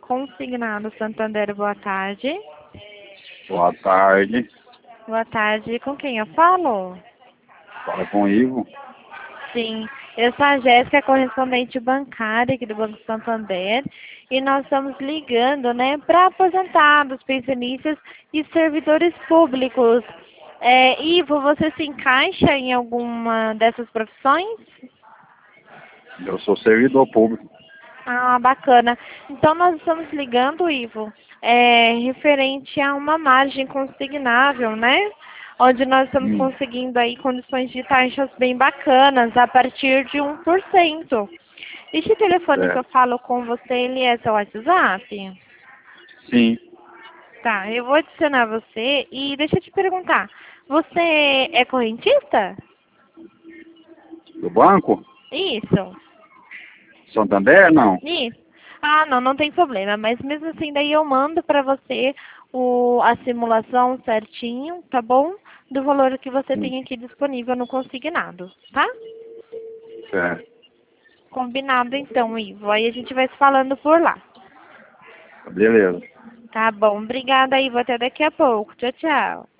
Consignado Santander, boa tarde. Boa tarde. Boa tarde, com quem eu falo? Fala com o Ivo. Sim, eu sou a Jéssica, correspondente bancária aqui do Banco Santander, e nós estamos ligando, né, para aposentados, pensionistas e servidores públicos. Ivo, você se encaixa em alguma dessas profissões? Eu sou servidor público. Ah, bacana. Então nós estamos ligando, Ivo, referente a uma margem consignável, né? Onde nós estamos conseguindo aí condições de taxas bem bacanas, a partir de 1%. Este telefone que eu falo com você, ele é seu WhatsApp? Sim. Tá, eu vou adicionar você e deixa eu te perguntar, você é correntista? Do banco? Isso. Santander, não? Isso. Ah, não, não tem problema. Mas mesmo assim, daí eu mando para você a simulação certinho, tá bom? Do valor que você tem aqui disponível no consignado, tá? Certo. Combinado então, Ivo. Aí a gente vai se falando por lá. Beleza. Tá bom. Obrigada, Ivo. Até daqui a pouco. Tchau, tchau.